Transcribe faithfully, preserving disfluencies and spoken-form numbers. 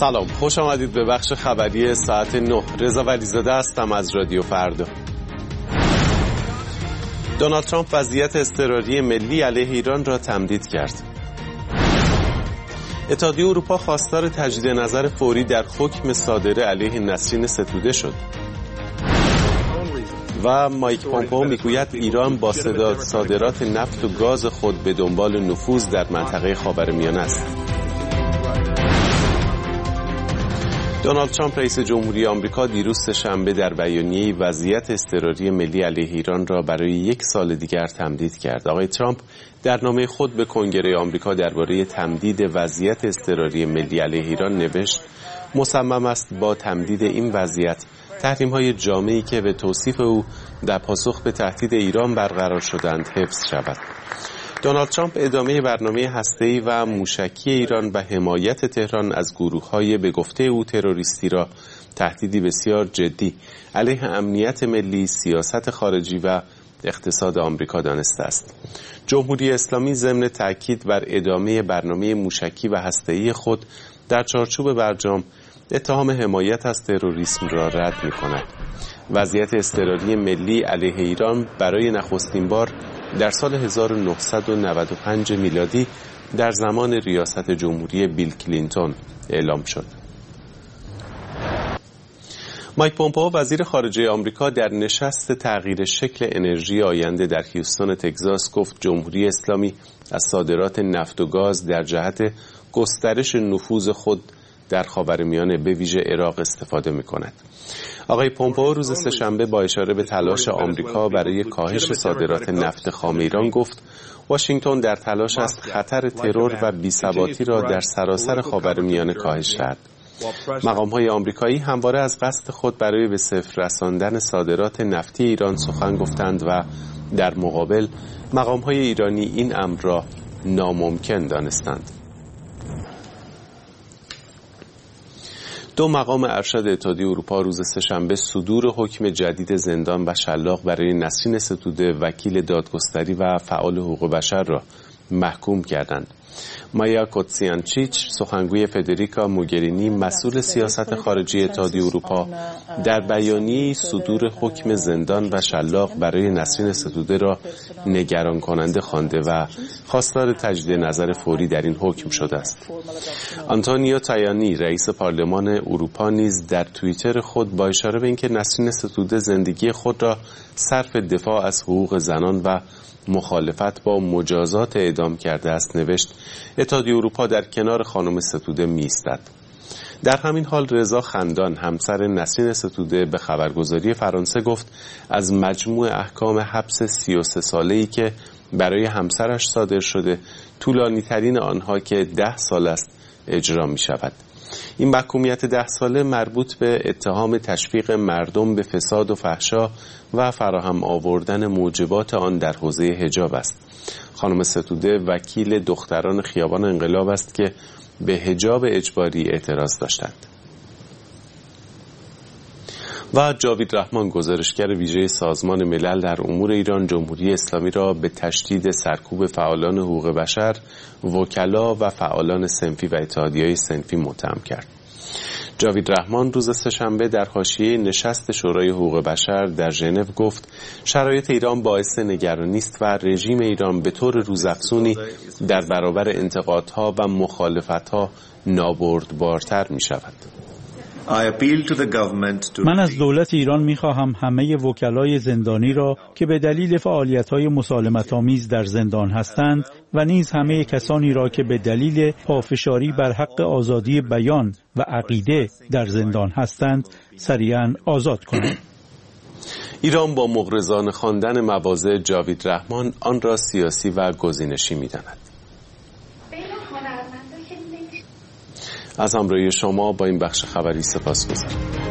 سلام، خوش آمدید به بخش خبری ساعت نه. رضا ولیزاده هستم از رادیو فردا. دونالد ترامپ وضعیت اضطراری ملی علیه ایران را تمدید کرد. اتحادیه اروپا خواستار تجدید نظر فوری در حکم صادره علیه نسرین ستوده شد. و مایک پومپئو میگوید ایران با صادرات نفت و گاز خود به دنبال نفوذ در منطقه خاورمیانه است. دونالد ترامپ رئیس جمهوری آمریکا دیروز سه‌شنبه در بیانیه‌ای وضعیت اضطراری ملی علیه ایران را برای یک سال دیگر تمدید کرد. آقای ترامپ در نامه خود به کنگره آمریکا درباره تمدید وضعیت اضطراری ملی علیه ایران نوشت: مصمم است با تمدید این وضعیت تحریم‌های جامعی که به توصیف او در پاسخ به تهدید ایران برقرار شدند حفظ شود. دونالد ترامپ ادامه برنامه هسته‌ای و موشکی ایران و حمایت تهران از گروه‌های به گفته او تروریستی را تهدیدی بسیار جدی علیه امنیت ملی، سیاست خارجی و اقتصاد آمریکا دانسته است. جمهوری اسلامی ضمن تأکید بر ادامه برنامه موشکی و هسته‌ای خود در چارچوب برجام اتهام حمایت از تروریسم را رد می‌کند. وضعیت اضطراری ملی علیه ایران برای نخستین بار در سال هزار و نهصد و نود و پنج میلادی در زمان ریاست جمهوری بیل کلینتون اعلام شد. مایک پومپئو وزیر خارجه آمریکا در نشست تغییر شکل انرژی آینده در هیوستون تگزاس گفت جمهوری اسلامی از صادرات نفت و گاز در جهت گسترش نفوذ خود در خاورمیانه به ویژه عراق استفاده می‌کند. آقای پومپئو روز سه‌شنبه با اشاره به تلاش آمریکا برای کاهش صادرات نفت خام ایران گفت واشنگتن در تلاش است خطر ترور و بی‌ثباتی را در سراسر خاورمیانه کاهش دهد. مقام‌های آمریکایی همواره از قصد خود برای به صفر رساندن صادرات نفتی ایران سخن گفتند و در مقابل مقام‌های ایرانی این امر را ناممکن دانستند. دو مقام ارشد اتحادیه اروپا روز سه‌شنبه صدور حکم جدید زندان و شلاق برای نسرین ستوده وکیل دادگستری و فعال حقوق بشر را محکوم کردند. مایا کوتسیانچیچ سخنگوی فدریکا موگرینی مسئول سیاست خارجی اتحادیه اروپا در بیانیه‌ای صدور حکم زندان و شلاق برای نسرین ستوده را نگران کننده خوانده و خواستار تجدید نظر فوری در این حکم شده است. آنتونیو تایانی رئیس پارلمان اروپا نیز در توییتر خود با اشاره به اینکه نسرین ستوده زندگی خود را صرف دفاع از حقوق زنان و مخالفت با مجازات اعدام کرده است نوشت اتحادیه اروپا در کنار خانم ستوده می‌ایستد. در همین حال رضا خندان همسر نسرین ستوده به خبرگزاری فرانسه گفت از مجموع احکام حبس سی و سه ساله‌ای که برای همسرش صادر شده طولانی ترین آنها که ده سال است اجرا می شود. این محکومیت ده ساله مربوط به اتهام تشویق مردم به فساد و فحشا و فراهم آوردن موجبات آن در حوزه حجاب است. خانم ستوده وکیل دختران خیابان انقلاب است که به حجاب اجباری اعتراض داشتند. و جاوید رحمان گزارشگر ویژه سازمان ملل در امور ایران جمهوری اسلامی را به تشدید سرکوب فعالان حقوق بشر، وکلا و فعالان صنفی و اتحادیه‌های صنفی متهم کرد. جاوید رحمان روز سه‌شنبه در حاشیه نشست شورای حقوق بشر در ژنو گفت شرایط ایران باعث نگرانی است و رژیم ایران به طور روزافزونی در برابر انتقادها و مخالفتها نابردبارتر می شود. من از دولت ایران می‌خواهم همه وکلای زندانی را که به دلیل فعالیت‌های مسالمت‌آمیز در زندان هستند و نیز همه کسانی را که به دلیل پافشاری بر حق آزادی بیان و عقیده در زندان هستند سریعاً آزاد کنند. ایران با مغرضانه خواندن مواضع جاوید رحمان آن را سیاسی و گزینشی می‌داند. از همراهی شما با این بخش خبری سپاسگزارم.